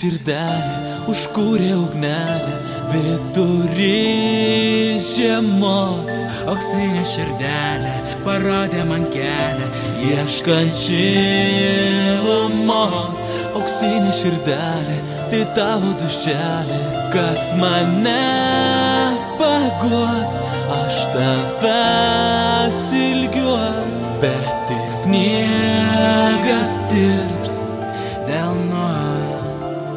širdelė užkūrė ugnelę vidury žiemos. Auksinė širdelė parodė man kelią ieškant šilumos. Auksinė širdelė, tai tavo dušelė, kas mane paguos. Aš tavęs ilgiuos, bet tik sniegas tirps delnuos.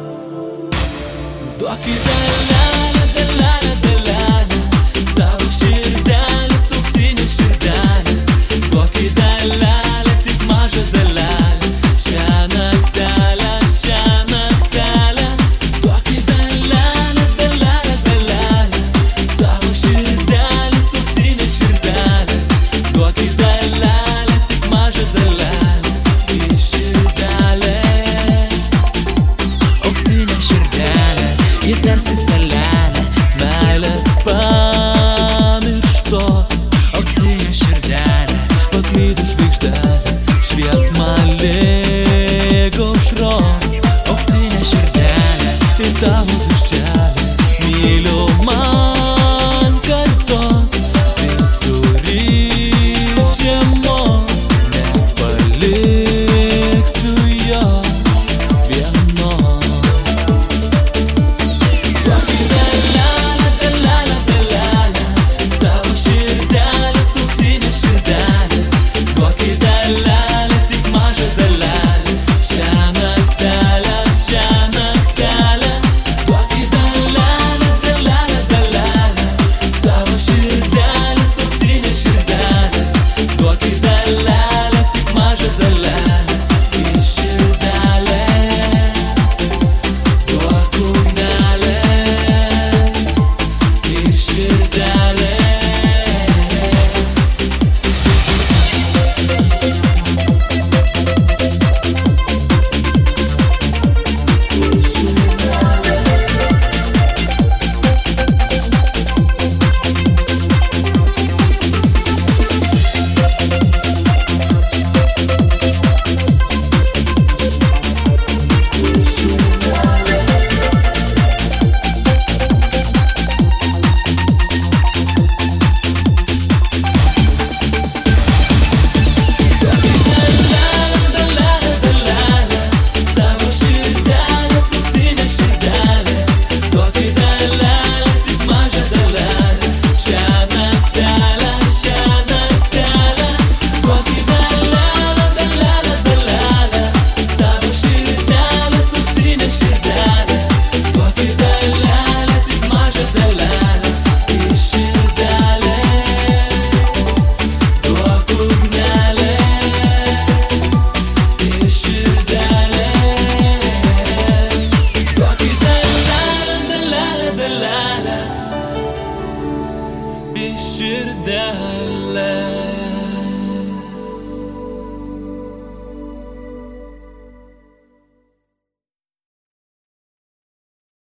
Duokit dalelę, dalelę, dalelę savo širdelės, auksinės širdelės. Duokit dalelę, tik mažą dalelę, šią naktelę, šią naktelę. Duokit dalelę, dalelę, dalelę savo širdelės, auksinės širdelės. Duokit dalelę, tik mažą dalelę iš širdelės. Auksinė širdelė, ji tarsi salelė meilės pamirštos. Auksinė širdelė, paklydus žvaigždelė, švies man lig aušros. Auksinė širdelė, tai tavo